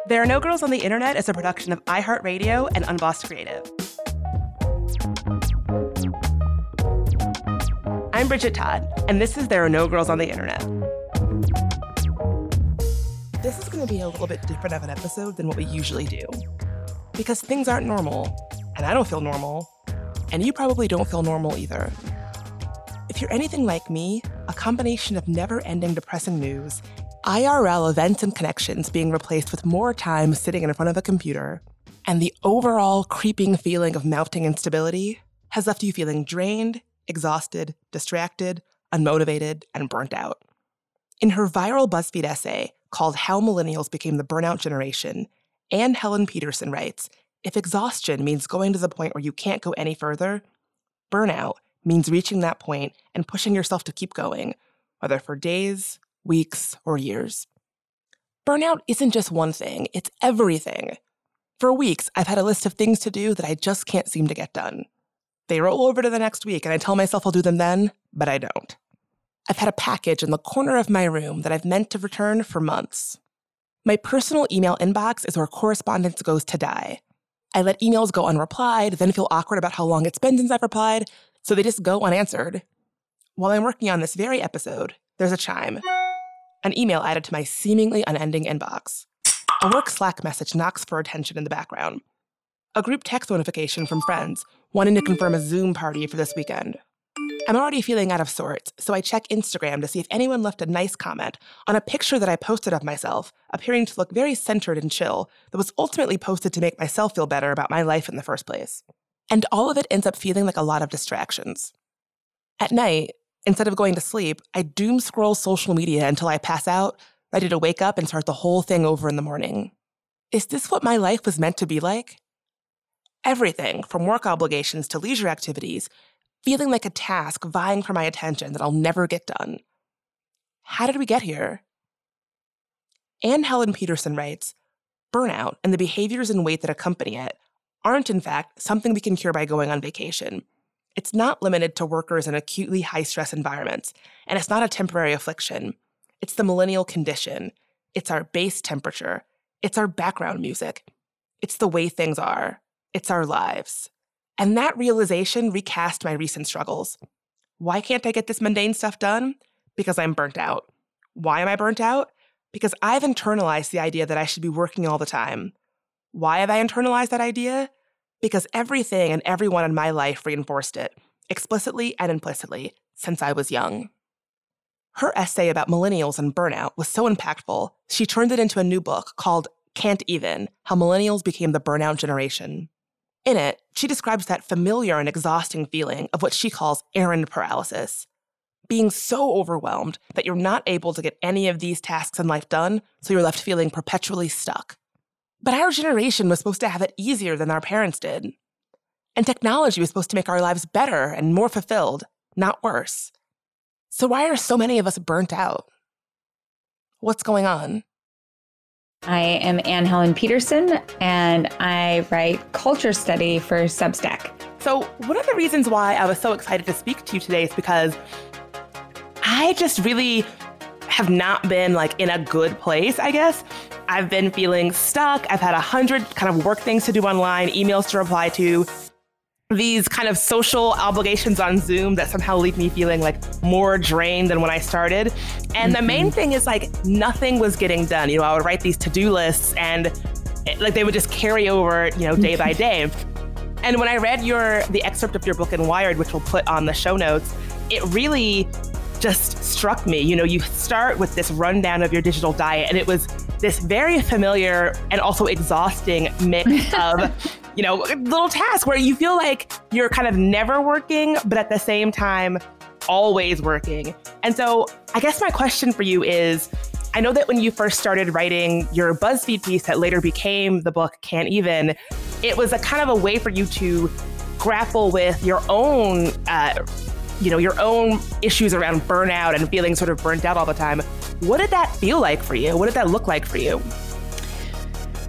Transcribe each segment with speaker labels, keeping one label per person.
Speaker 1: There Are No Girls on the Internet is a production of iHeartRadio and Unbossed Creative. I'm Bridget Todd, and this is There Are No Girls on the Internet. This is going to be a little bit different of an episode than what we usually do, because things aren't normal, and I don't feel normal, and you probably don't feel normal either. If you're anything like me, a combination of never-ending depressing news, IRL events and connections being replaced with more time sitting in front of a computer, and the overall creeping feeling of mounting instability has left you feeling drained, exhausted, distracted, unmotivated, and burnt out. In her viral BuzzFeed essay called How Millennials Became the Burnout Generation, Anne Helen Petersen writes, if exhaustion means going to the point where you can't go any further, burnout means reaching that point and pushing yourself to keep going, whether for days, weeks, or years. Burnout isn't just one thing, it's everything. For weeks, I've had a list of things to do that I just can't seem to get done. They roll over to the next week, and I tell myself I'll do them then, but I don't. I've had a package in the corner of my room that I've meant to return for months. My personal email inbox is where correspondence goes to die. I let emails go unreplied, then feel awkward about how long it's been since I've replied, so they just go unanswered. While I'm working on this very episode, there's a chime. An email added to my seemingly unending inbox. A work Slack message knocks for attention in the background. A group text notification from friends wanting to confirm a Zoom party for this weekend. I'm already feeling out of sorts, so I check Instagram to see if anyone left a nice comment on a picture that I posted of myself, appearing to look very centered and chill, that was ultimately posted to make myself feel better about my life in the first place. And all of it ends up feeling like a lot of distractions. At night, instead of going to sleep, I doom scroll social media until I pass out, ready to wake up and start the whole thing over in the morning. Is this what my life was meant to be like? Everything, from work obligations to leisure activities, feeling like a task vying for my attention that I'll never get done. How did we get here? Anne Helen Petersen writes, burnout and the behaviors and weight that accompany it aren't, in fact, something we can cure by going on vacation. It's not limited to workers in acutely high-stress environments, and it's not a temporary affliction. It's the millennial condition. It's our base temperature. It's our background music. It's the way things are. It's our lives. And that realization recast my recent struggles. Why can't I get this mundane stuff done? Because I'm burnt out. Why am I burnt out? Because I've internalized the idea that I should be working all the time. Why have I internalized that idea? Because everything and everyone in my life reinforced it, explicitly and implicitly, since I was young. Her essay about millennials and burnout was so impactful, she turned it into a new book called Can't Even: How Millennials Became the Burnout Generation. In it, she describes that familiar and exhausting feeling of what she calls errand paralysis. Being so overwhelmed that you're not able to get any of these tasks in life done, so you're left feeling perpetually stuck. But our generation was supposed to have it easier than our parents did. And technology was supposed to make our lives better and more fulfilled, not worse. So why are so many of us burnt out? What's going on?
Speaker 2: I am Anne Helen Petersen, and I write culture study for Substack.
Speaker 1: So one of the reasons why I was so excited to speak to you today is because I just really have not been in a good place, I guess. I've been feeling stuck. I've had 100 kind of work things to do online, emails to reply to, these kind of social obligations on Zoom that somehow leave me feeling more drained than when I started. And the main thing is nothing was getting done. I would write these to-do lists and they would just carry over, day by day. And when I read the excerpt of your book in Wired, which we'll put on the show notes, it really just struck me. You start with this rundown of your digital diet, and it was this very familiar and also exhausting mix of little tasks where you feel like you're kind of never working, but at the same time, always working. And so I guess my question for you is, I know that when you first started writing your BuzzFeed piece that later became the book Can't Even, it was a kind of a way for you to grapple with your own, your own issues around burnout and feeling sort of burnt out all the time. What did that feel like for you? What did that look like for you?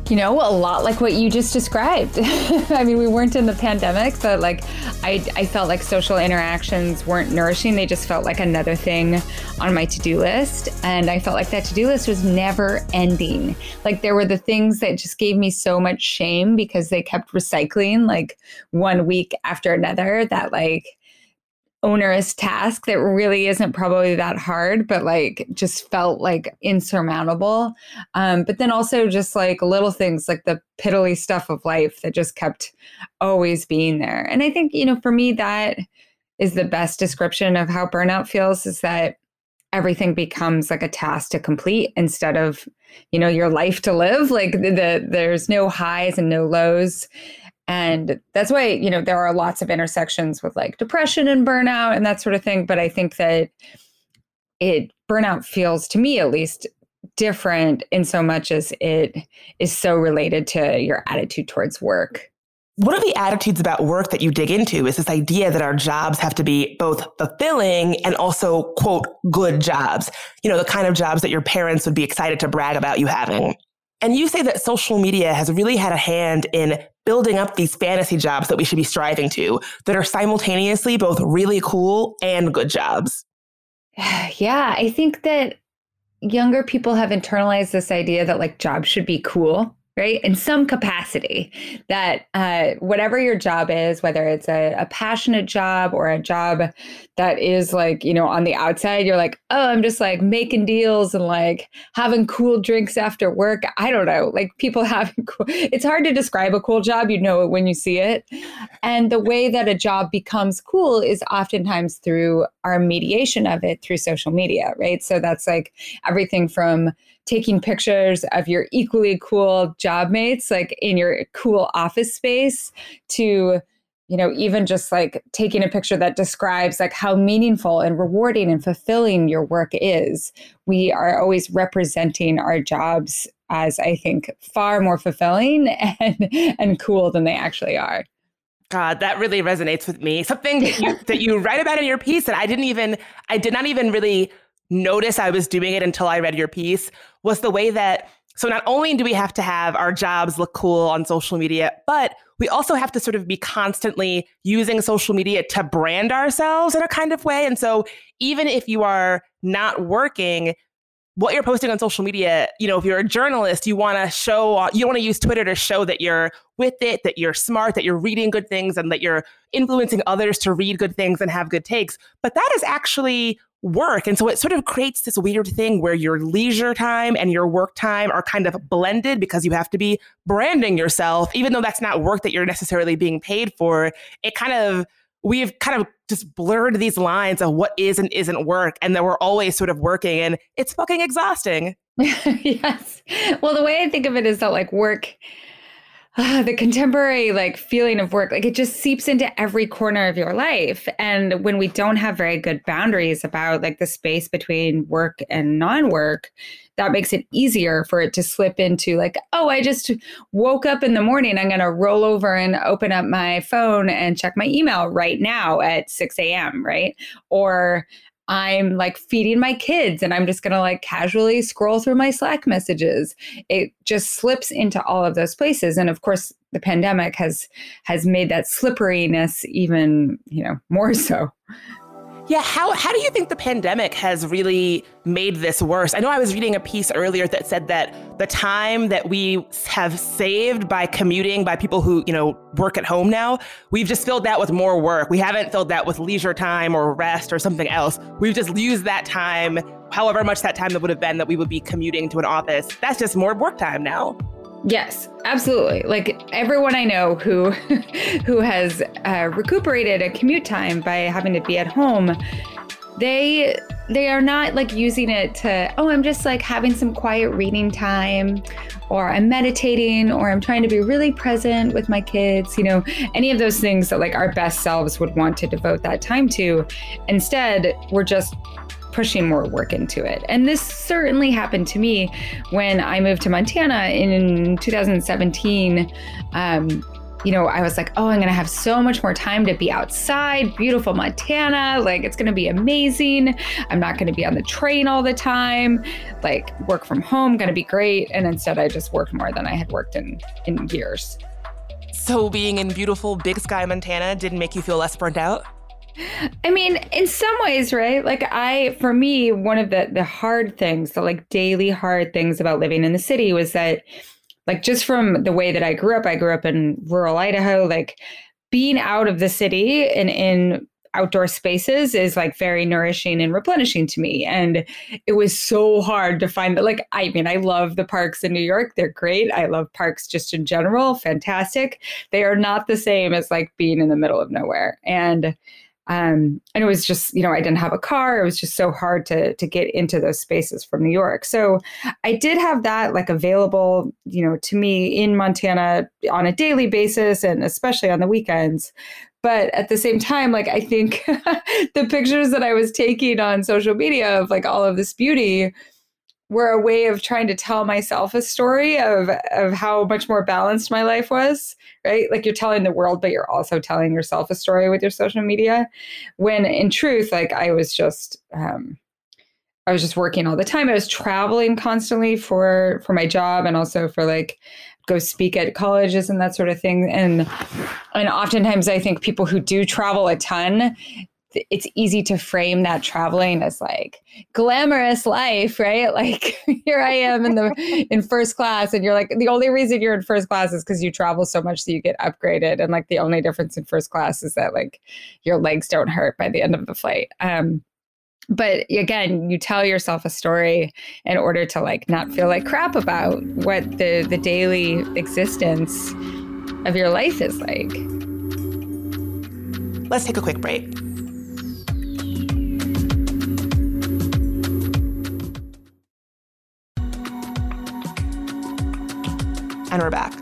Speaker 2: A lot like what you just described. I mean, we weren't in the pandemic, but like I felt like social interactions weren't nourishing. They just felt like another thing on my to-do list. And I felt like that to-do list was never ending. Like there were the things that just gave me so much shame because they kept recycling like one week after another, that like onerous task that really isn't probably that hard, but like just felt like insurmountable. But then also just like little things like the piddly stuff of life that just kept always being there. And I think, for me, that is the best description of how burnout feels, is that everything becomes like a task to complete instead of, your life to live. Like there's no highs and no lows. And that's why, there are lots of intersections with like depression and burnout and that sort of thing. But I think that burnout feels, to me at least, different in so much as it is so related to your attitude towards work.
Speaker 1: One of the attitudes about work that you dig into is this idea that our jobs have to be both fulfilling and also, quote, good jobs. The kind of jobs that your parents would be excited to brag about you having. And you say that social media has really had a hand in building up these fantasy jobs that we should be striving to, that are simultaneously both really cool and good jobs.
Speaker 2: Yeah, I think that younger people have internalized this idea that like jobs should be cool, right? In some capacity, that whatever your job is, whether it's a passionate job or a job that is like, on the outside, you're like, oh, I'm just like making deals and like having cool drinks after work. I don't know, like people having cool, it's hard to describe a cool job. You know it when you see it. And the way that a job becomes cool is oftentimes through our mediation of it through social media, right? So that's like everything from taking pictures of your equally cool job mates, like in your cool office space, to, even just like taking a picture that describes like how meaningful and rewarding and fulfilling your work is. We are always representing our jobs as, I think, far more fulfilling and cool than they actually are.
Speaker 1: God, that really resonates with me. Something that you write about in your piece that I did not even really notice I was doing it until I read your piece, was the way that, so not only do we have to have our jobs look cool on social media, but we also have to sort of be constantly using social media to brand ourselves in a kind of way. And so even if you are not working, what you're posting on social media, if you're a journalist, you want to use Twitter to show that you're with it, that you're smart, that you're reading good things, and that you're influencing others to read good things and have good takes. But that is actually work. And so it sort of creates this weird thing where your leisure time and your work time are kind of blended because you have to be branding yourself, even though that's not work that you're necessarily being paid for. We've kind of just blurred these lines of what is and isn't work, and that we're always sort of working, and it's fucking exhausting.
Speaker 2: Yes. Well, the way I think of it is that like work, the contemporary like feeling of work, like it just seeps into every corner of your life. And when we don't have very good boundaries about like the space between work and non-work, that makes it easier for it to slip into like, oh, I just woke up in the morning, I'm going to roll over and open up my phone and check my email right now at 6 a.m., right? Or I'm like feeding my kids and I'm just going to like casually scroll through my Slack messages. It just slips into all of those places. And of course, the pandemic has made that slipperiness even, more so.
Speaker 1: Yeah, how do you think the pandemic has really made this worse? I know I was reading a piece earlier that said that the time that we have saved by commuting, by people who, work at home now, we've just filled that with more work. We haven't filled that with leisure time or rest or something else. We've just used that time, however much that time that would have been that we would be commuting to an office. That's just more work time now.
Speaker 2: Yes, absolutely. Like everyone I know who has recuperated a commute time by having to be at home, they are not like using it to, oh, I'm just like having some quiet reading time, or I'm meditating, or I'm trying to be really present with my kids, any of those things that like our best selves would want to devote that time to. Instead, we're just pushing more work into it. And this certainly happened to me when I moved to Montana in 2017. I was like, oh, I'm going to have so much more time to be outside, beautiful Montana. Like, it's going to be amazing. I'm not going to be on the train all the time. Like, work from home, going to be great. And instead, I just worked more than I had worked in years.
Speaker 1: So being in beautiful Big Sky, Montana didn't make you feel less burnt out?
Speaker 2: I mean, in some ways, right? Like for me, one of the hard things, the like daily hard things about living in the city was that, like, just from the way that I grew up in rural Idaho, like being out of the city and in outdoor spaces is like very nourishing and replenishing to me. And it was so hard to find that. Like, I mean, I love the parks in New York. They're great. I love parks just in general. Fantastic. They are not the same as like being in the middle of nowhere. And it was just, I didn't have a car. It was just so hard to get into those spaces from New York. So I did have that like available, to me in Montana on a daily basis and especially on the weekends. But at the same time, like, I think the pictures that I was taking on social media of like all of this beauty were a way of trying to tell myself a story of how much more balanced my life was, right? Like, you're telling the world, but you're also telling yourself a story with your social media. When in truth, like, I was just working all the time. I was traveling constantly for my job and also for like go speak at colleges and that sort of thing. And oftentimes I think people who do travel a ton, it's easy to frame that traveling as like glamorous life, right? Like, here I am in first class, and you're like, the only reason you're in first class is because you travel so much so you get upgraded. And like the only difference in first class is that like your legs don't hurt by the end of the flight. But again, you tell yourself a story in order to like not feel like crap about what the daily existence of your life is like.
Speaker 1: Let's take a quick break. And we're back.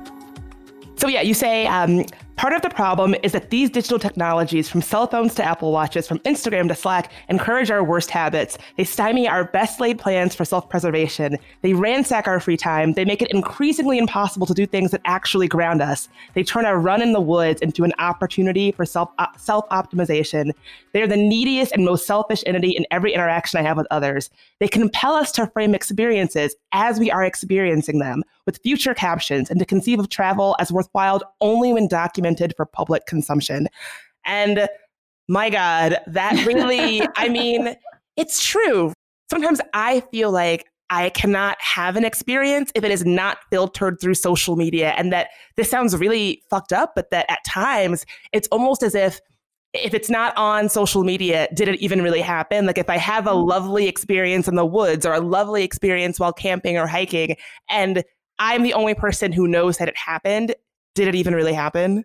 Speaker 1: So yeah, you say part of the problem is that these digital technologies, from cell phones to Apple Watches, from Instagram to Slack, encourage our worst habits. They stymie our best laid plans for self-preservation. They ransack our free time. They make it increasingly impossible to do things that actually ground us. They turn our run in the woods into an opportunity for self-optimization. They're the neediest and most selfish entity in every interaction I have with others. They compel us to frame experiences as we are experiencing them, with future captions, and to conceive of travel as worthwhile only when documented for public consumption. And my God, that really, I mean, it's true. Sometimes I feel like I cannot have an experience if it is not filtered through social media. And that this sounds really fucked up, but that at times it's almost as if it's not on social media, did it even really happen? Like, if I have a lovely experience in the woods or a lovely experience while camping or hiking, and I'm the only person who knows that it happened, did it even really happen?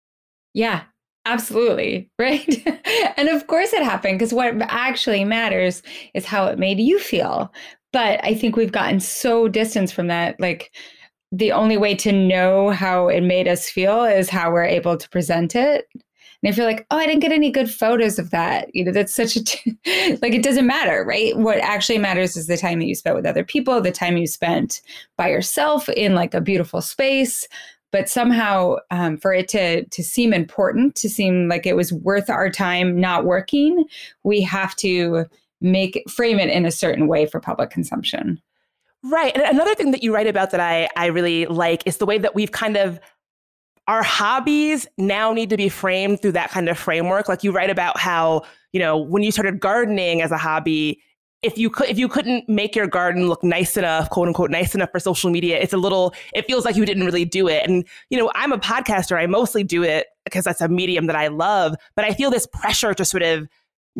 Speaker 2: Yeah, absolutely. Right. And of course it happened, because what actually matters is how it made you feel. But I think we've gotten so distanced from that. Like, the only way to know how it made us feel is how we're able to present it. And if you're like, oh, I didn't get any good photos of that, that's such a, like, it doesn't matter, right? What actually matters is the time that you spent with other people, the time you spent by yourself in like a beautiful space. But somehow for it to seem important, to seem like it was worth our time not working, we have to frame it in a certain way for public consumption.
Speaker 1: Right. And another thing that you write about that I really like is the way that we've kind of, our hobbies now need to be framed through that kind of framework. Like, you write about how, when you started gardening as a hobby, if you couldn't make your garden look nice enough, quote unquote, nice enough for social media, it feels like you didn't really do it. And, I'm a podcaster. I mostly do it because that's a medium that I love, but I feel this pressure to sort of,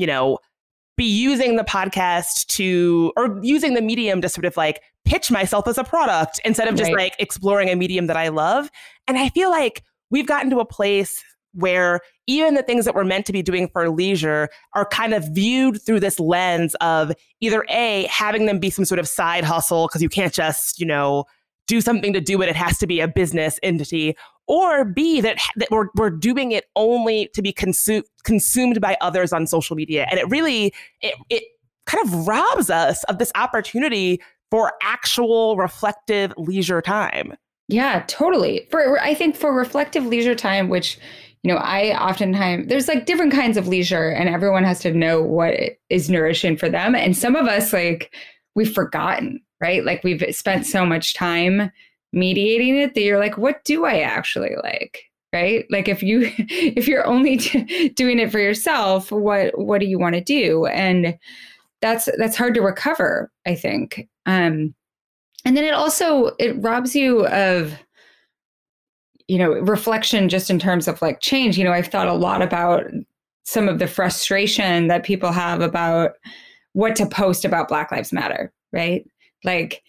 Speaker 1: be using the podcast or using the medium to sort of like pitch myself as a product instead of just like exploring a medium that I love. And I feel like we've gotten to a place where even the things that we're meant to be doing for leisure are kind of viewed through this lens of either A, having them be some sort of side hustle, because you can't just, do something to do it. It has to be a business entity. Or B, that we're doing it only to be consumed by others on social media. And it really, it kind of robs us of this opportunity for actual reflective leisure time.
Speaker 2: Yeah, totally. I think for reflective leisure time, which, I oftentimes, there's like different kinds of leisure and everyone has to know what is nourishing for them. And some of us, like, we've forgotten, right? Like we've spent so much time mediating it that you're like, what do I actually like? Right? Like if you're only doing it for yourself, what do you want to do? And that's hard to recover, I think. And then it robs you of, reflection just in terms of like change. I've thought a lot about some of the frustration that people have about what to post about Black Lives Matter, right? Like,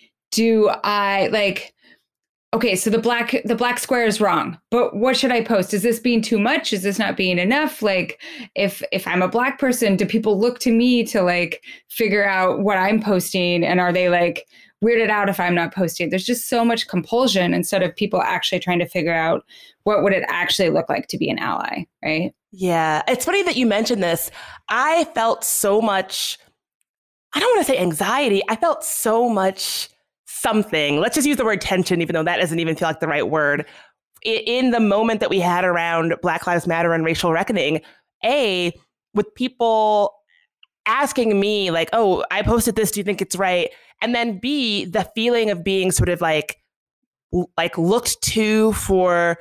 Speaker 2: okay, so the black square is wrong, but what should I post? Is this being too much? Is this not being enough? Like, if I'm a Black person, do people look to me to like figure out what I'm posting? And are they like weirded out if I'm not posting? There's just so much compulsion instead of people actually trying to figure out what would it actually look like to be an ally, right?
Speaker 1: Yeah, it's funny that you mentioned this. I felt so much, I don't want to say anxiety. I felt so much something. Let's just use the word tension, even though that doesn't even feel like the right word. In the moment that we had around Black Lives Matter and racial reckoning, with people asking me like, oh, I posted this, do you think it's right? And then B, the feeling of being sort of like looked to for,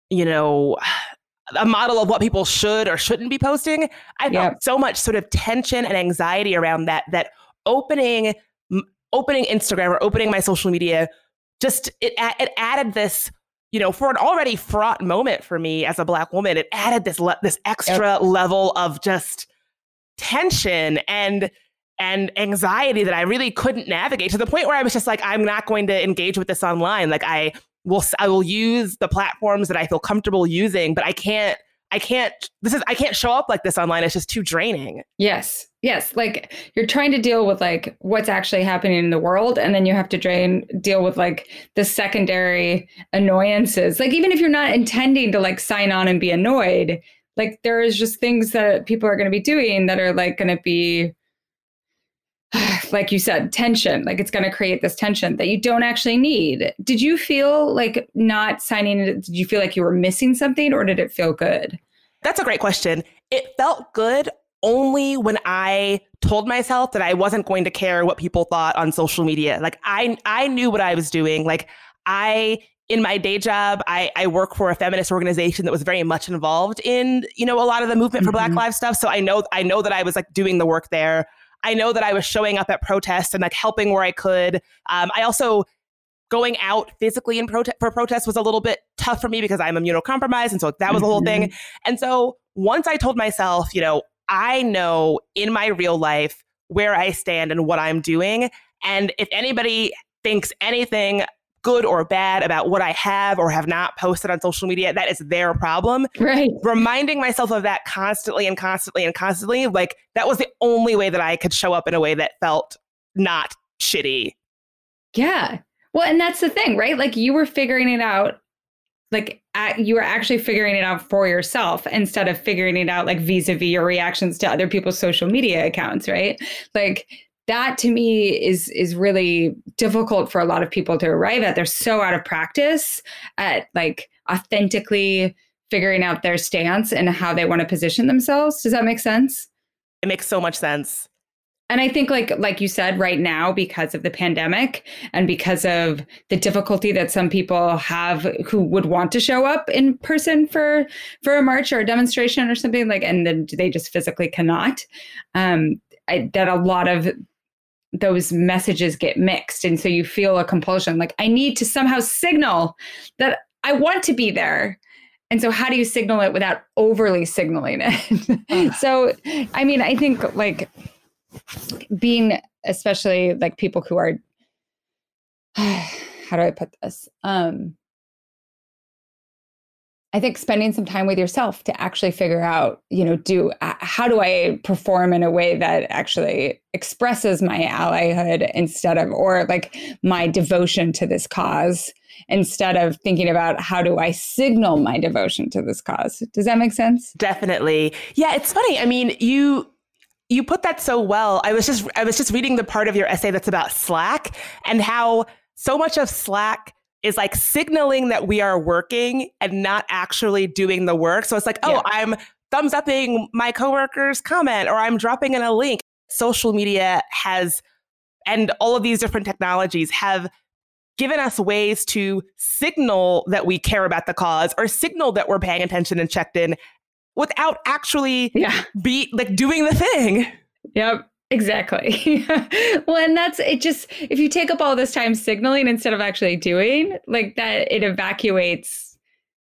Speaker 1: a model of what people should or shouldn't be posting. I felt so much sort of tension and anxiety around that opening Instagram or opening my social media, just it added this, for an already fraught moment for me as a Black woman, it added this extra level of just tension and anxiety that I really couldn't navigate, to the point where I was just like, I'm not going to engage with this online. Like I will use the platforms that I feel comfortable using, but I can't show up like this online. It's just too draining.
Speaker 2: Yes. Like you're trying to deal with like what's actually happening in the world. And then you have to deal with like the secondary annoyances. Like, even if you're not intending to like sign on and be annoyed, like there is just things that people are going to be doing that are like going to be, like you said, tension. Like it's going to create this tension that you don't actually need. Did you feel like not signing it? Did you feel like you were missing something, or did it feel good?
Speaker 1: That's a great question. It felt good only when I told myself that I wasn't going to care what people thought on social media. Like I knew what I was doing. Like in my day job, I work for a feminist organization that was very much involved in, a lot of the movement for Black Lives stuff. So I know that I was like doing the work there. I know that I was showing up at protests and like helping where I could. I also, going out physically for protests was a little bit tough for me because I'm immunocompromised. And so that was a whole thing. And so once I told myself, I know in my real life where I stand and what I'm doing. And if anybody thinks anything good or bad about what I have or have not posted on social media, that is their problem.
Speaker 2: Right.
Speaker 1: Reminding myself of that constantly, like that was the only way that I could show up in a way that felt not shitty.
Speaker 2: Yeah. Well, and that's the thing, right? Like you were figuring it out, like you were actually figuring it out for yourself instead of figuring it out like vis-a-vis your reactions to other people's social media accounts, right? Like that to me is really difficult for a lot of people to arrive at. They're so out of practice at like authentically figuring out their stance and how they want to position themselves. Does that make sense?
Speaker 1: It makes so much sense.
Speaker 2: And I think like you said, right now, because of the pandemic and because of the difficulty that some people have who would want to show up in person for a march or a demonstration or something like, and then they just physically cannot, that a lot of those messages get mixed. And so you feel a compulsion, like I need to somehow signal that I want to be there. And so how do you signal it without overly signaling it? So, I mean, I think like being, especially like people who are, how do I put this? I think spending some time with yourself to actually figure out, how do I perform in a way that actually expresses my allyhood instead of, or like my devotion to this cause, instead of thinking about how do I signal my devotion to this cause. Does that make sense?
Speaker 1: Definitely. Yeah, it's funny. I mean, you put that so well. I was just reading the part of your essay that's about Slack and how so much of Slack is like signaling that we are working and not actually doing the work. So it's like, oh, I'm thumbs upping my coworker's comment, or I'm dropping in a link. Social media has, and all of these different technologies have given us ways to signal that we care about the cause or signal that we're paying attention and checked in without actually be like doing the thing.
Speaker 2: Yep. Exactly. Well, and that's it. Just if you take up all this time signaling instead of actually doing, like that, it evacuates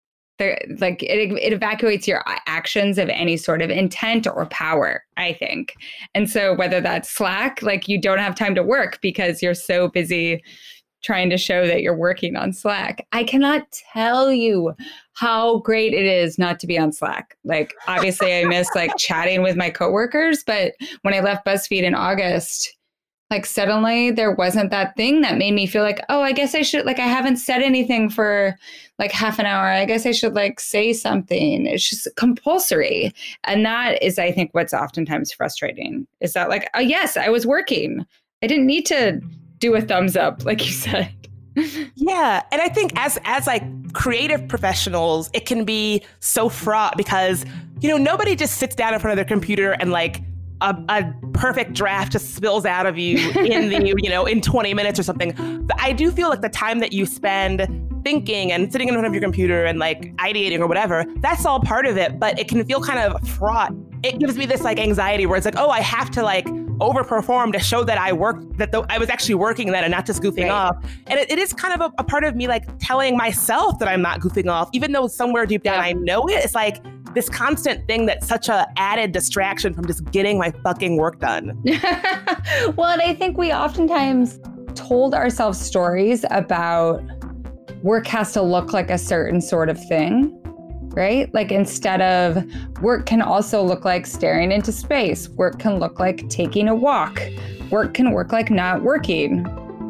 Speaker 2: it evacuates your actions of any sort of intent or power, I think. And so whether that's Slack, like you don't have time to work because you're so busy trying to show that you're working on Slack. I cannot tell you how great it is not to be on Slack. Like, obviously I miss like chatting with my coworkers, but when I left BuzzFeed in August, like suddenly there wasn't that thing that made me feel like, oh, I guess I should, like, I haven't said anything for like half an hour. I guess I should like say something. It's just compulsory. And that is, I think, what's oftentimes frustrating is that like, oh yes, I was working. I didn't need to do a thumbs up, like you said.
Speaker 1: Yeah. And I think as like creative professionals, it can be so fraught because, you know, nobody just sits down in front of their computer and like a perfect draft just spills out of you in the, you know, in 20 minutes or something. But I do feel like the time that you spend thinking and sitting in front of your computer and like ideating or whatever, that's all part of it, but it can feel kind of fraught. It gives me this like anxiety where it's like, oh, I have to like overperform to show that I worked, that I was actually working that and not just goofing off. And it is kind of a part of me like telling myself that I'm not goofing off, even though somewhere deep down I know it. It's like this constant thing that's such a added distraction from just getting my fucking work done.
Speaker 2: Well, and I think we oftentimes told ourselves stories about work has to look like a certain sort of thing, right? Like instead of work can also look like staring into space. Work can look like taking a walk. Work can work like not working.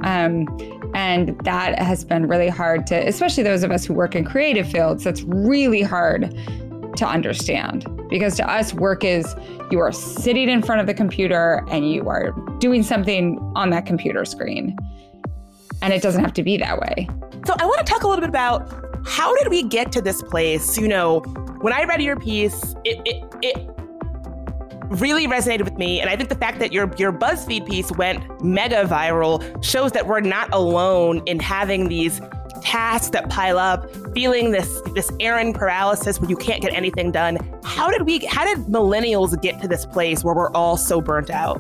Speaker 2: And that has been really hard to, especially those of us who work in creative fields, that's really hard to understand. Because to us, work is you are sitting in front of the computer and you are doing something on that computer screen. And it doesn't have to be that way.
Speaker 1: So I want to talk a little bit about how did we get to this place? You know, when I read your piece, it really resonated with me. And I think the fact that your BuzzFeed piece went mega viral shows that we're not alone in having these tasks that pile up, feeling this errand paralysis where you can't get anything done. How did millennials get to this place where we're all so burnt out?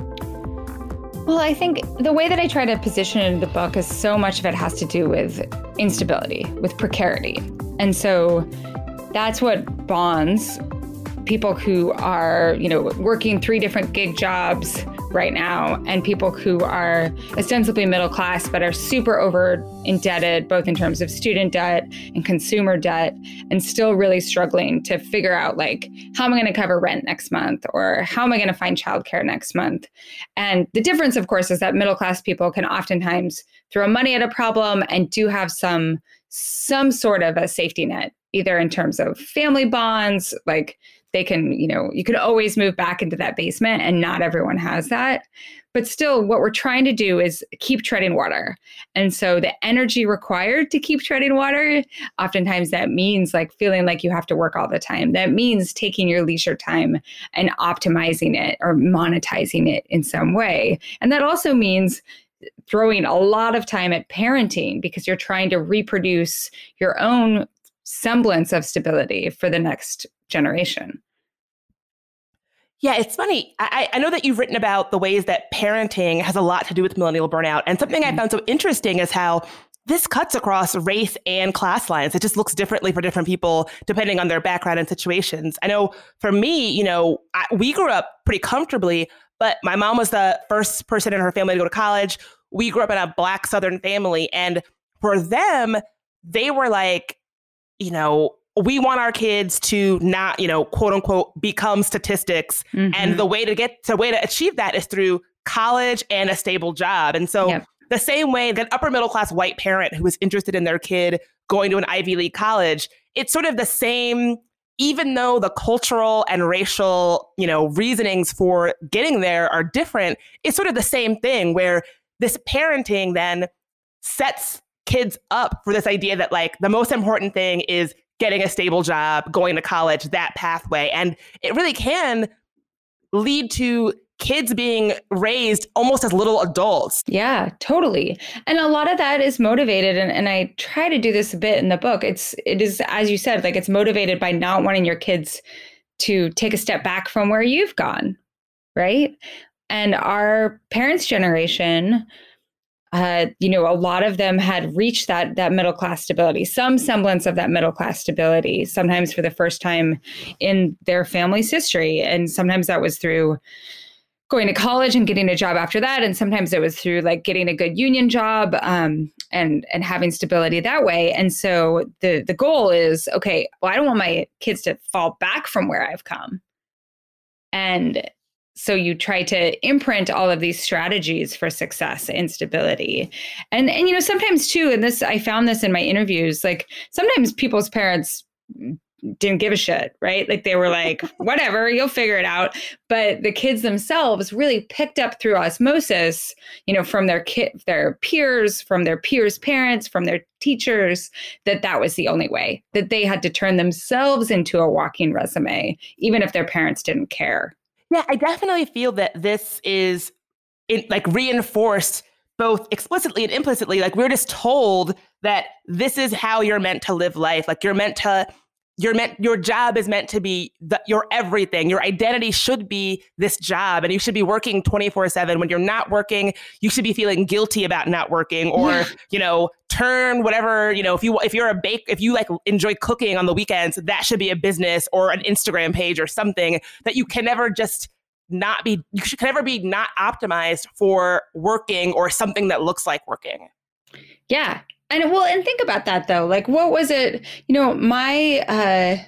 Speaker 2: Well, I think the way that I try to position it in the book is so much of it has to do with instability, with precarity. And so that's what bonds people who are, you know, working 3 different gig jobs right now and people who are ostensibly middle class but are super over indebted, both in terms of student debt and consumer debt, and still really struggling to figure out like, how am I going to cover rent next month? Or how am I going to find childcare next month? And the difference, of course, is that middle class people can oftentimes throw money at a problem and do have some sort of a safety net, either in terms of family bonds, like they can, you know, you could always move back into that basement, and not everyone has that. But still, what we're trying to do is keep treading water. And so the energy required to keep treading water, oftentimes that means like feeling like you have to work all the time. That means taking your leisure time and optimizing it or monetizing it in some way. And that also means throwing a lot of time at parenting because you're trying to reproduce your own semblance of stability for the next generation.
Speaker 1: Yeah, it's funny. I know that you've written about the ways that parenting has a lot to do with millennial burnout. And something I found so interesting is how this cuts across race and class lines. It just looks differently for different people depending on their background and situations. I know for me, you know, we grew up pretty comfortably, but my mom was the first person in her family to go to college. We grew up in a Black Southern family. And for them, they were like, you know, we want our kids to not, you know, quote unquote, become statistics. Mm-hmm. And the way to achieve that is through college and a stable job. And so the same way that upper middle class white parent who is interested in their kid going to an Ivy League college, it's sort of the same, even though the cultural and racial, you know, reasonings for getting there are different. It's sort of the same thing where this parenting then sets kids up for this idea that like the most important thing is getting a stable job, going to college, that pathway. And it really can lead to kids being raised almost as little adults.
Speaker 2: Yeah, totally. And a lot of that is motivated. And I try to do this a bit in the book. It is, as you said, like it's motivated by not wanting your kids to take a step back from where you've gone, right? And our parents' generation, a lot of them had reached that middle class stability, some semblance of that middle class stability, sometimes for the first time in their family's history. And sometimes that was through going to college and getting a job after that. And sometimes it was through like getting a good union job and having stability that way. And so the goal is, okay, well, I don't want my kids to fall back from where I've come. And so you try to imprint all of these strategies for success and stability. And sometimes too, and this, I found this in my interviews, like sometimes people's parents didn't give a shit, right? Like they were like, whatever, you'll figure it out. But the kids themselves really picked up through osmosis, from their peers, from their peers' parents, from their teachers, that was the only way, that they had to turn themselves into a walking resume, even if their parents didn't care.
Speaker 1: Yeah, I definitely feel that this is reinforced both explicitly and implicitly. Like we're just told that this is how you're meant to live life. Like your job is meant to be your everything. Your identity should be this job, and you should be working 24/7. When you're not working, you should be feeling guilty about not working, or turn whatever, if you like enjoy cooking on the weekends, that should be a business or an Instagram page or something that you can never just can never be not optimized for working or something that looks like working.
Speaker 2: Yeah. And think about that though. Like, what was it? My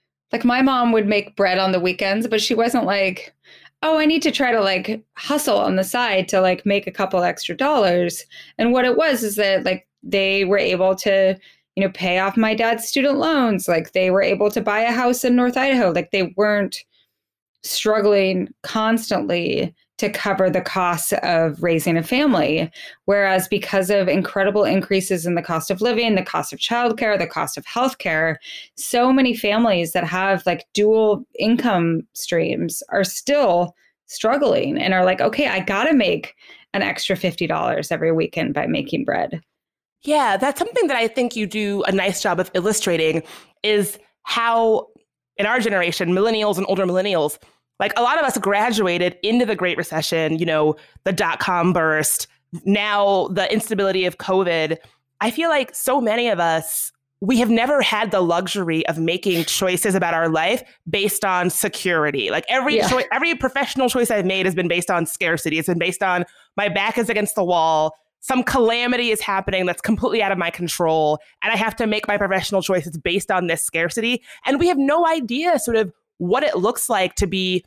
Speaker 2: mom would make bread on the weekends, but she wasn't like, oh, I need to try to like hustle on the side to like make a couple extra dollars. And what it was is that like they were able to, pay off my dad's student loans. Like they were able to buy a house in North Idaho. Like they weren't struggling constantly to cover the costs of raising a family. Whereas because of incredible increases in the cost of living, the cost of childcare, the cost of healthcare, so many families that have like dual income streams are still struggling and are like, okay, I got to make an extra $50 every weekend by making bread.
Speaker 1: Yeah, that's something that I think you do a nice job of illustrating, is how in our generation, millennials and older millennials, like a lot of us graduated into the Great Recession, the dot-com burst, now the instability of COVID. I feel like so many of us, we have never had the luxury of making choices about our life based on security. Like every professional choice I've made has been based on scarcity. It's been based on my back is against the wall. Some calamity is happening that's completely out of my control, and I have to make my professional choices based on this scarcity. And we have no idea sort of what it looks like to be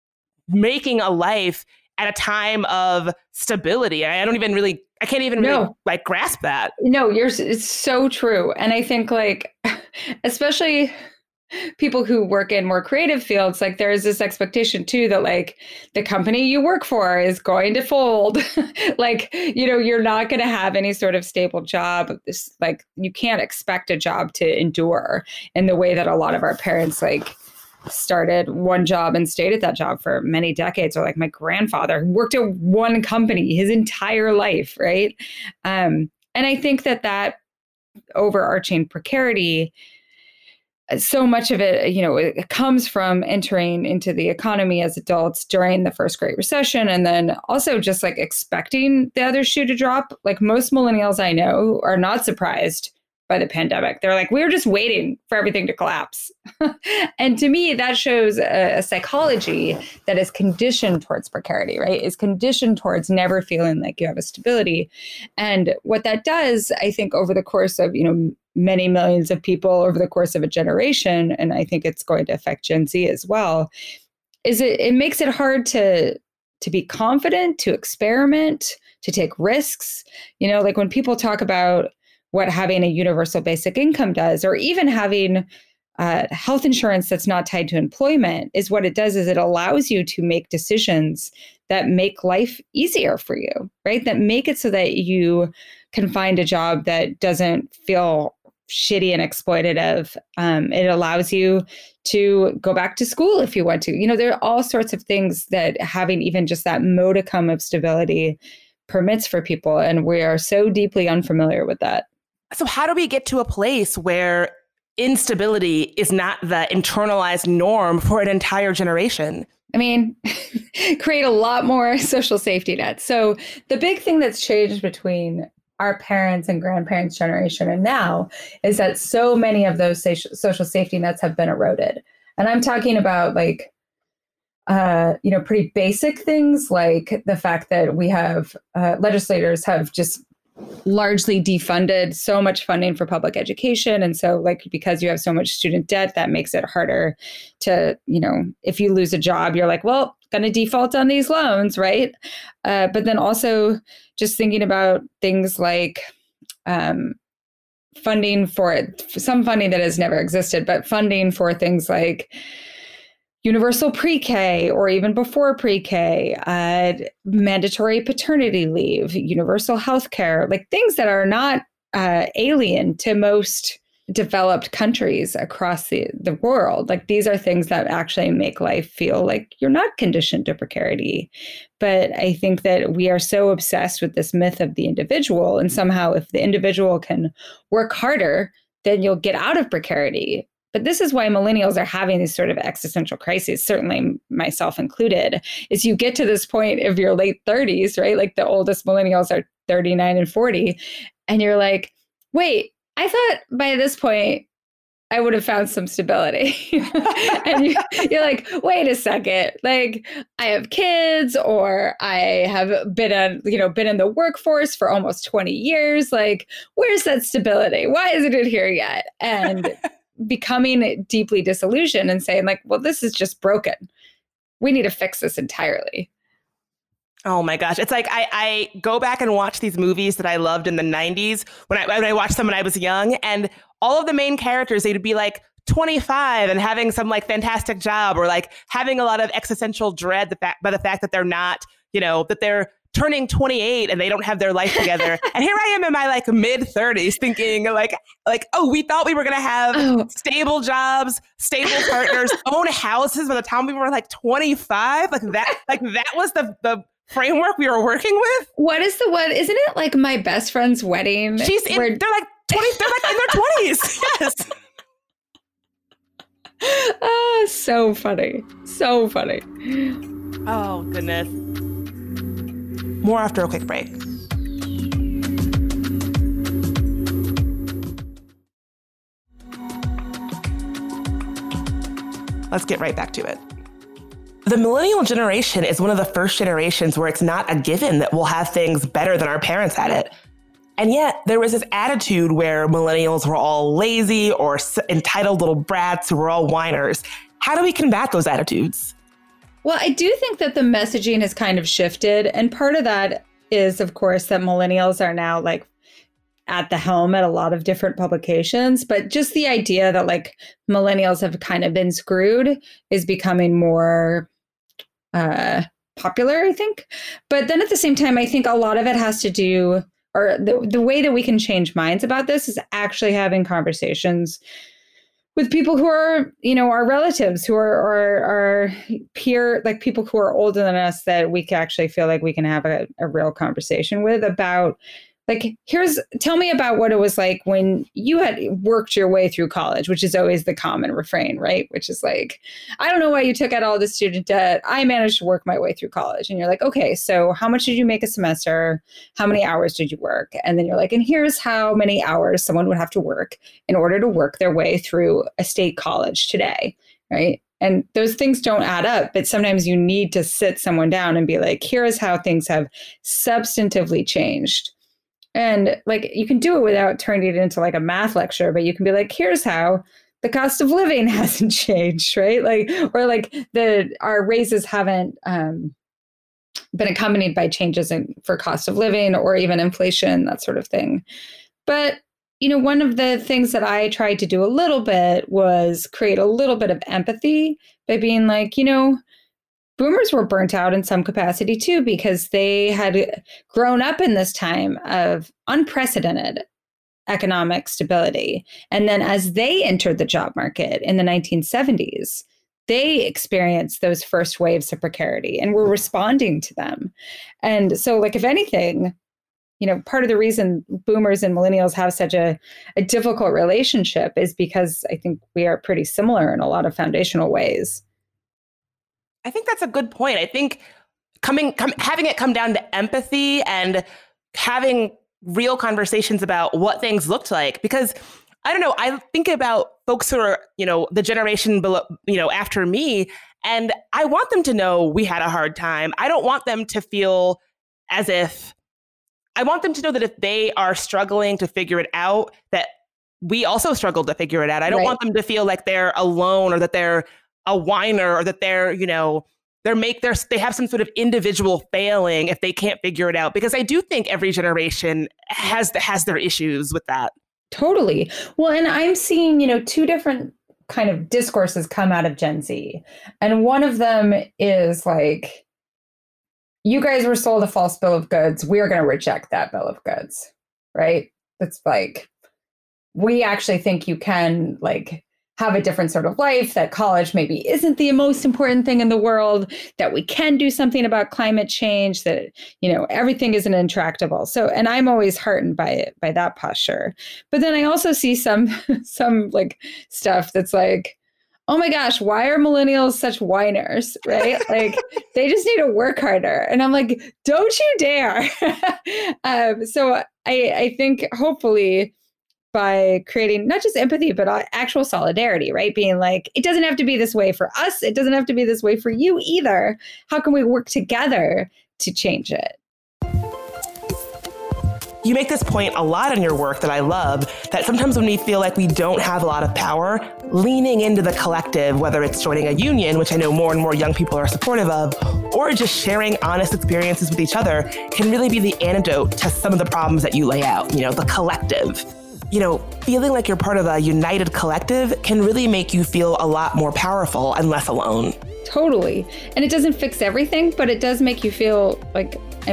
Speaker 1: making a life at a time of stability. I can't even really like grasp that.
Speaker 2: No, it's so true. And I think like, especially people who work in more creative fields, like there is this expectation too that like the company you work for is going to fold. Like, you're not going to have any sort of stable job. Like you can't expect a job to endure in the way that a lot of our parents like started one job and stayed at that job for many decades. Or like my grandfather worked at one company his entire life. Right. And I think that overarching precarity, so much of it, it comes from entering into the economy as adults during the first Great Recession. And then also just like expecting the other shoe to drop. Like most millennials I know are not surprised by the pandemic. They're like, we're just waiting for everything to collapse. And to me, that shows a psychology that is conditioned towards precarity, right? Is conditioned towards never feeling like you have a stability. And what that does, I think, over the course of, many millions of people over the course of a generation, and I think it's going to affect Gen Z as well, is it makes it hard to be confident, to experiment, to take risks. Like when people talk about what having a universal basic income does, or even having health insurance that's not tied to employment, is what it does is it allows you to make decisions that make life easier for you, right? That make it so that you can find a job that doesn't feel shitty and exploitative. It allows you to go back to school if you want to. There are all sorts of things that having even just that modicum of stability permits for people. And we are so deeply unfamiliar with that.
Speaker 1: So how do we get to a place where instability is not the internalized norm for an entire generation?
Speaker 2: I mean, create a lot more social safety nets. So the big thing that's changed between our parents' and grandparents' generation and now is that so many of those social safety nets have been eroded. And I'm talking about pretty basic things like the fact that we have legislators have just largely defunded so much funding for public education. And so because you have so much student debt, that makes it harder to, if you lose a job, you're like, well, going to default on these loans, right? But then also just thinking about things like funding for some funding that has never existed, but funding for things like universal pre-K or even before pre-K, mandatory paternity leave, universal health care, things that are not alien to most developed countries across the world. These are things that actually make life feel like you're not conditioned to precarity. But I think that we are so obsessed with this myth of the individual. And somehow if the individual can work harder, then you'll get out of precarity. But this is why millennials are having these sort of existential crises, certainly myself included, is you get to this point of your late 30s, right? The oldest millennials are 39 and 40. And you're like, wait, I thought by this point, I would have found some stability. And you're like, wait a second, I have kids or I have been in the workforce for almost 20 years. Where's that stability? Why isn't it here yet? And becoming deeply disillusioned and saying well, this is just broken. We need to fix this entirely.
Speaker 1: Oh my gosh. It's I go back and watch these movies that I loved in the 90s when I watched them when I was young, and all of the main characters, they'd be 25 and having some fantastic job or having a lot of existential dread by the fact that they're not, that they're turning 28 and they don't have their life together. And here I am in my mid 30s thinking oh, we thought we were going to have stable jobs, stable partners, own houses by the time we were 25. That was the framework we were working with.
Speaker 2: What is the one? Isn't it My Best Friend's Wedding?
Speaker 1: They're 20, they're in their 20s. Yes.
Speaker 2: Oh, so funny. So funny.
Speaker 1: Oh, goodness. More after a quick break. Let's get right back to it. The millennial generation is one of the first generations where it's not a given that we'll have things better than our parents had it. And yet there was this attitude where millennials were all lazy or entitled little brats who were all whiners. How do we combat those attitudes?
Speaker 2: Well, I do think that the messaging has kind of shifted. And part of that is, of course, that millennials are now at the helm at a lot of different publications. But just the idea that millennials have kind of been screwed is becoming more popular, I think. But then at the same time, I think a lot of it has to do, or the way that we can change minds about this is actually having conversations with people who are, our relatives, who are our peer, people who are older than us, that we can actually feel like we can have a real conversation with about, tell me about what it was like when you had worked your way through college, which is always the common refrain, right? Which is I don't know why you took out all the student debt. I managed to work my way through college. And you're like, okay, so how much did you make a semester? How many hours did you work? And then you're like, and here's how many hours someone would have to work in order to work their way through a state college today, right? And those things don't add up, but sometimes you need to sit someone down and be like, here is how things have substantively changed. And you can do it without turning it into a math lecture, but you can be like, here's how the cost of living hasn't changed, right? Our raises haven't been accompanied by changes for cost of living or even inflation, that sort of thing. But, one of the things that I tried to do a little bit was create a little bit of empathy by being boomers were burnt out in some capacity too, because they had grown up in this time of unprecedented economic stability. And then as they entered the job market in the 1970s, they experienced those first waves of precarity and were responding to them. And so, like, if anything, part of the reason boomers and millennials have such a difficult relationship is because I think we are pretty similar in a lot of foundational ways.
Speaker 1: I think that's a good point. I think having it come down to empathy and having real conversations about what things looked like, because I don't know, I think about folks who are, the generation below, after me, and I want them to know we had a hard time. I don't want them to feel as if, I want them to know that if they are struggling to figure it out, that we also struggled to figure it out. I don't want them to feel like they're alone or that they're a whiner or that they're, they have some sort of individual failing if they can't figure it out, because I do think every generation has their issues with that.
Speaker 2: Totally. Well, and I'm seeing, two different kind of discourses come out of Gen Z. And one of them is like, you guys were sold a false bill of goods. We're going to reject that bill of goods, right? It's like, we actually think you can have a different sort of life, that college maybe isn't the most important thing in the world, that we can do something about climate change, that, everything isn't intractable. So, and I'm always heartened by that posture. But then I also see some stuff that's like, oh my gosh, why are millennials such whiners, right? They just need to work harder. And I'm like, don't you dare. So I think hopefully by creating not just empathy, but actual solidarity, right? Being like, it doesn't have to be this way for us. It doesn't have to be this way for you either. How can we work together to change it?
Speaker 1: You make this point a lot in your work that I love, that sometimes when we feel like we don't have a lot of power, leaning into the collective, whether it's joining a union, which I know more and more young people are supportive of, or just sharing honest experiences with each other, can really be the antidote to some of the problems that you lay out, the collective. Feeling like you're part of a united collective can really make you feel a lot more powerful and less alone.
Speaker 2: Totally. And it doesn't fix everything, but it does make you feel like,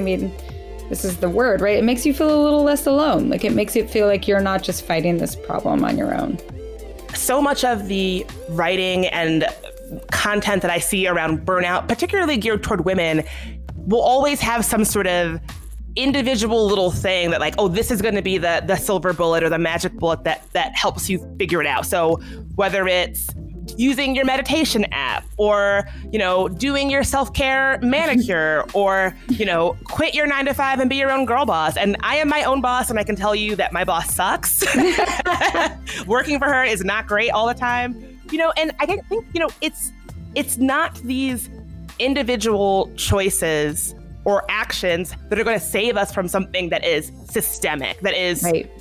Speaker 2: this is the word, right? It makes you feel a little less alone. It makes it feel like you're not just fighting this problem on your own.
Speaker 1: So much of the writing and content that I see around burnout, particularly geared toward women, will always have some sort of individual little thing that this is going to be the silver bullet or the magic bullet that helps you figure it out. So whether it's using your meditation app or, doing your self-care manicure or, quit your 9-to-5 and be your own girl boss. And I am my own boss, and I can tell you that my boss sucks. Working for her is not great all the time, and I think, it's not these individual choices or actions that are going to save us from something that is systemic, that is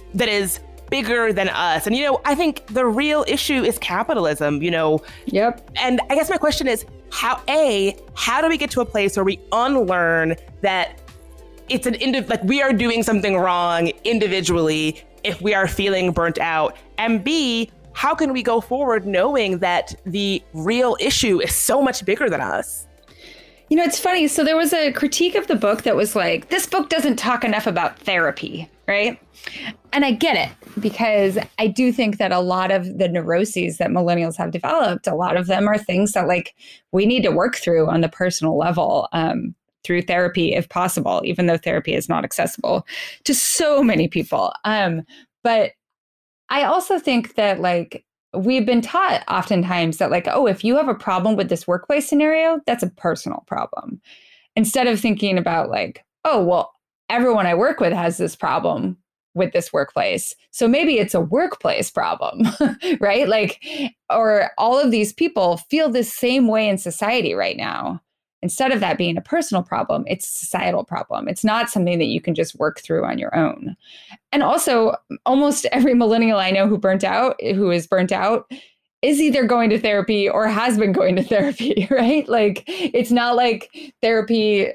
Speaker 1: bigger than us. And, I think the real issue is capitalism,
Speaker 2: Yep.
Speaker 1: And I guess my question is, how do we get to a place where we unlearn that it's we are doing something wrong individually if we are feeling burnt out? And B, how can we go forward knowing that the real issue is so much bigger than us?
Speaker 2: It's funny. So there was a critique of the book that was like, this book doesn't talk enough about therapy, right? And I get it, because I do think that a lot of the neuroses that millennials have developed, a lot of them are things that we need to work through on the personal level through therapy, if possible, even though therapy is not accessible to so many people. But I also think that we've been taught oftentimes that if you have a problem with this workplace scenario, that's a personal problem. Instead of thinking about everyone I work with has this problem with this workplace. So maybe it's a workplace problem, right? Or all of these people feel the same way in society right now. Instead of that being a personal problem, it's a societal problem. It's not something that you can just work through on your own. And also, almost every millennial I know who is burnt out, is either going to therapy or has been going to therapy, right? It's not like therapy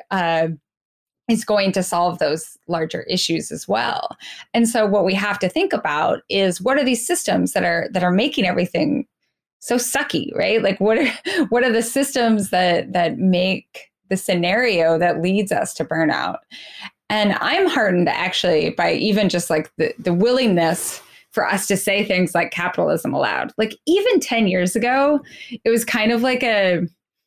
Speaker 2: is going to solve those larger issues as well. And so what we have to think about is, what are these systems that are making everything so sucky, right? Like what are the systems that make the scenario that leads us to burnout? And I'm heartened actually by even just like the willingness for us to say things like capitalism aloud. Like even 10 years ago, it was kind of like a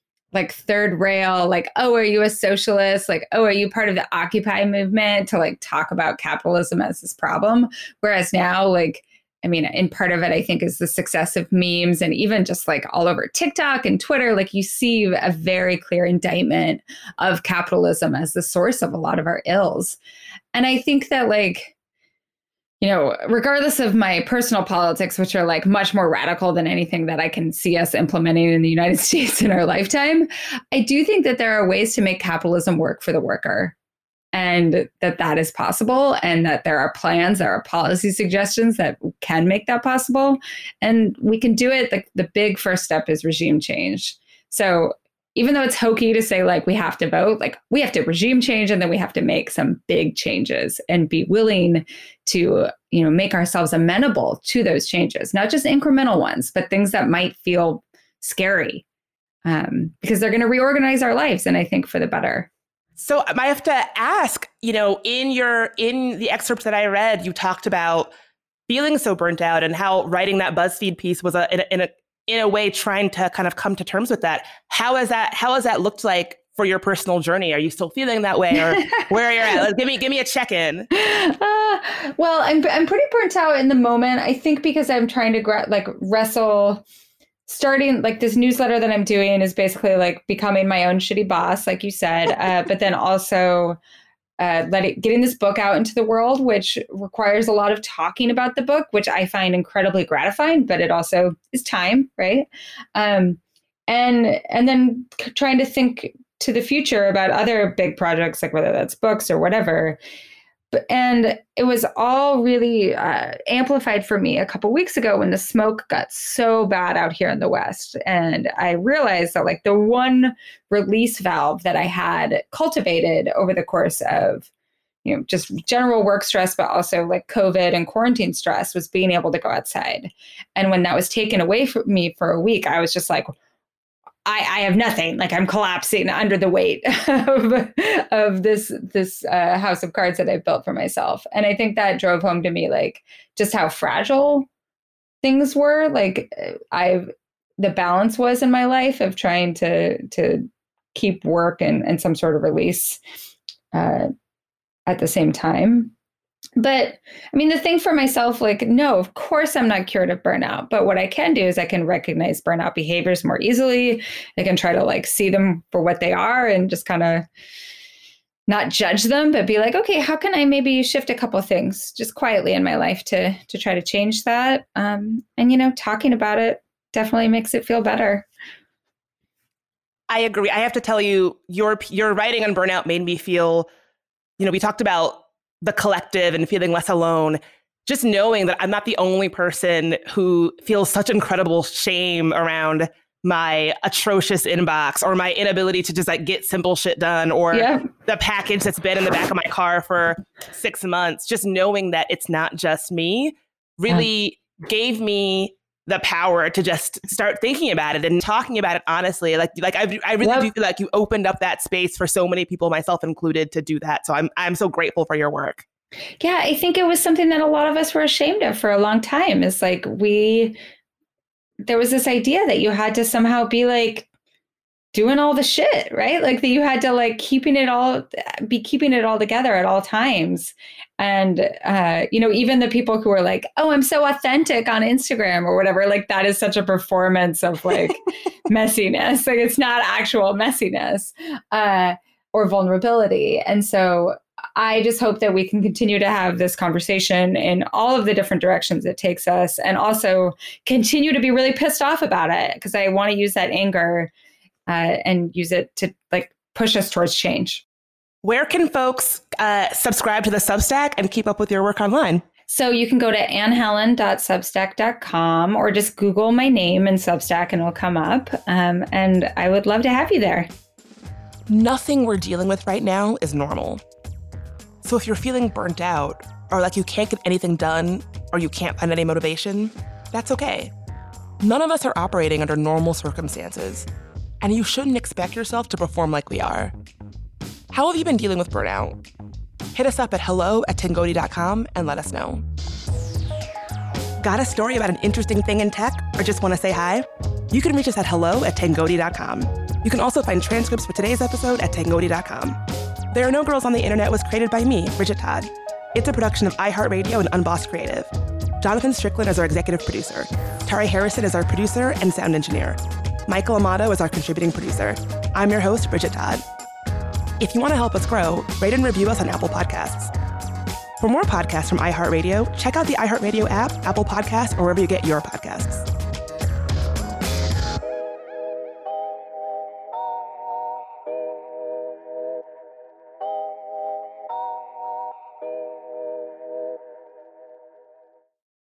Speaker 2: third rail, like, oh, are you a socialist? Like, oh, are you part of the Occupy movement to like talk about capitalism as this problem? Whereas now, like, I mean, and part of it, I think, is the success of memes and even just like all over TikTok and Twitter, like you see a very clear indictment of capitalism as the source of a lot of our ills. And I think that like, you know, regardless of my personal politics, which are like much more radical than anything that I can see us implementing in the United States in our lifetime, I do think that there are ways to make capitalism work for the worker and that is possible and that there are plans, there are policy suggestions that can make that possible. And we can do it. The big first step is regime change. So even though it's hokey to say like we have to vote, like we have to regime change and then we have to make some big changes and be willing to, you know, make ourselves amenable to those changes, not just incremental ones, but things that might feel scary because they're going to reorganize our lives. And I think for the better.
Speaker 1: So I have to ask, you know, in the excerpts that I read, you talked about feeling so burnt out and how writing that BuzzFeed piece was in a way trying to kind of come to terms with that. How has that looked like for your personal journey? Are you still feeling that way, or where are you at? Give me a check-in.
Speaker 2: Well, I'm pretty burnt out in the moment. I think because I'm trying to wrestle. Starting like this newsletter that I'm doing is basically like becoming my own shitty boss, like you said, but then also getting this book out into the world, which requires a lot of talking about the book, which I find incredibly gratifying, but it also is time, right? And then trying to think to the future about other big projects, like whether that's books or whatever. And it was all really amplified for me a couple of weeks ago when the smoke got so bad out here in the West. And I realized that like the one release valve that I had cultivated over the course of, you know, just general work stress, but also like COVID and quarantine stress was being able to go outside. And when that was taken away from me for a week, I was just like, I have nothing. Like I'm collapsing under the weight of this house of cards that I've built for myself. And I think that drove home to me like just how fragile things were. Like the balance was in my life of trying to keep work and some sort of release at the same time. But I mean, the thing for myself, like, no, of course I'm not cured of burnout. But what I can do is I can recognize burnout behaviors more easily. I can try to like see them for what they are and just kind of not judge them, but be like, okay, how can I maybe shift a couple of things just quietly in my life to try to change that? And, you know, talking about it definitely makes it feel better.
Speaker 1: I agree. I have to tell you, your writing on burnout made me feel, you know, we talked about the collective and feeling less alone, just knowing that I'm not the only person who feels such incredible shame around my atrocious inbox or my inability to just like get simple shit done or the package that's been in the back of my car for 6 months. Just knowing that it's not just me really gave me the power to just start thinking about it and talking about it honestly. Like I really do feel like you opened up that space for so many people, myself included, to do that. So I'm so grateful for your work.
Speaker 2: Yeah, I think it was something that a lot of us were ashamed of for a long time. It's like there was this idea that you had to somehow be like doing all the shit, right? Like that you had to like keeping it all together at all times. And, you know, even the people who are like, oh, I'm so authentic on Instagram or whatever, like that is such a performance of like messiness. Like it's not actual messiness or vulnerability. And so I just hope that we can continue to have this conversation in all of the different directions it takes us and also continue to be really pissed off about it because I want to use that anger and use it to like push us towards change.
Speaker 1: Where can folks subscribe to the Substack and keep up with your work online?
Speaker 2: So you can go to annhelen.substack.com or just Google my name and Substack and it'll come up. And I would love to have you there.
Speaker 1: Nothing we're dealing with right now is normal. So if you're feeling burnt out or like you can't get anything done or you can't find any motivation, that's okay. None of us are operating under normal circumstances, and you shouldn't expect yourself to perform like we are. How have you been dealing with burnout? Hit us up at hello@tengoti.com and let us know. Got a story about an interesting thing in tech or just want to say hi? You can reach us at hello@tengoti.com. You can also find transcripts for today's episode at tengoti.com. There Are No Girls on the Internet was created by me, Bridget Todd. It's a production of iHeartRadio and Unbossed Creative. Jonathan Strickland is our executive producer. Tari Harrison is our producer and sound engineer. Michael Amato is our contributing producer. I'm your host, Bridget Todd. If you want to help us grow, rate and review us on Apple Podcasts. For more podcasts from iHeartRadio, check out the iHeartRadio app, Apple Podcasts, or wherever you get your podcasts.